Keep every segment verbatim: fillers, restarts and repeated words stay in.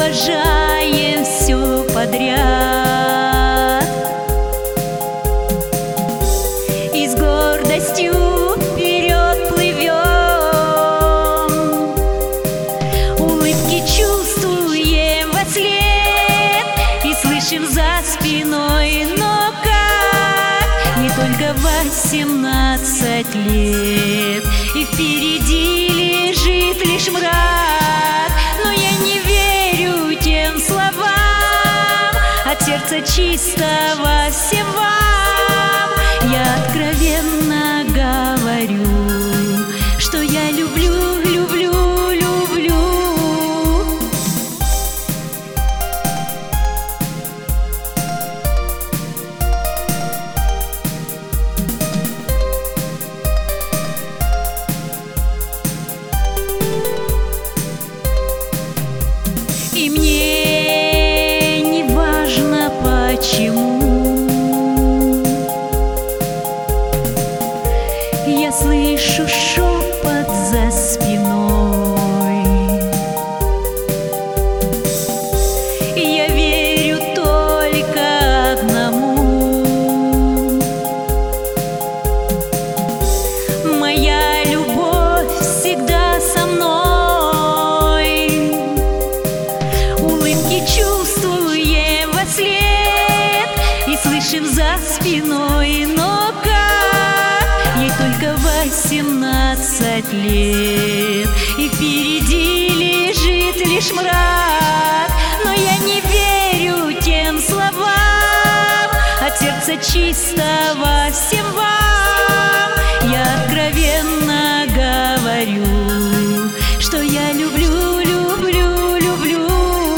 обожаем все подряд и с гордостью вперед плывем, улыбки чувствуем вослед и слышим за спиной, но как не только восемнадцать лет и впереди лежит лишь мрак, но я не верю тем словам от сердца чистого всем вам. Я откровенно говорю, что я люблю, люблю, люблю. И мне не важно почему я слышу шепот за спиной, я верю только одному: моя любовь всегда со мной. Улыбки чувствуем вослед и слышим за спиной, но как ей только восемнадцать лет и впереди лежит лишь мрак, но я не верю тем словам от сердца чистого всем вам. Я откровенно говорю, что я люблю, люблю, люблю.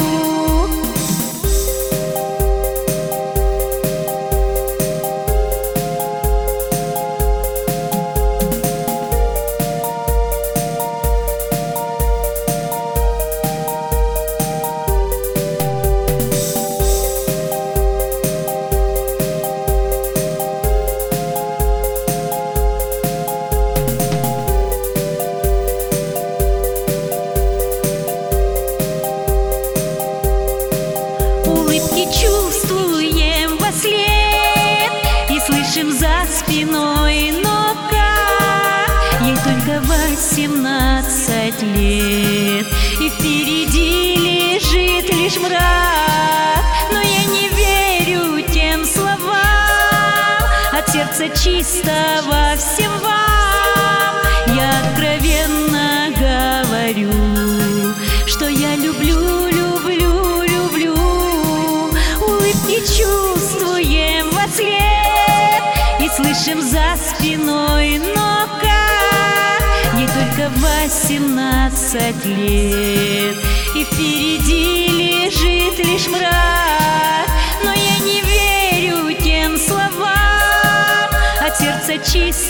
Улыбки чувствуем вослед и слышим за спиной, но как ей только восемнадцать лет и впереди лежит лишь мрак, но я не верю тем словам от сердца чистого всем вам. Я откровенно говорю, что я люблю, люблю, люблю. Улыбки чувствуем вослед и слышим за спиной, но как ей только восемнадцать лет и впереди лежит лишь мрак, но я не верю тем словам от сердца чистого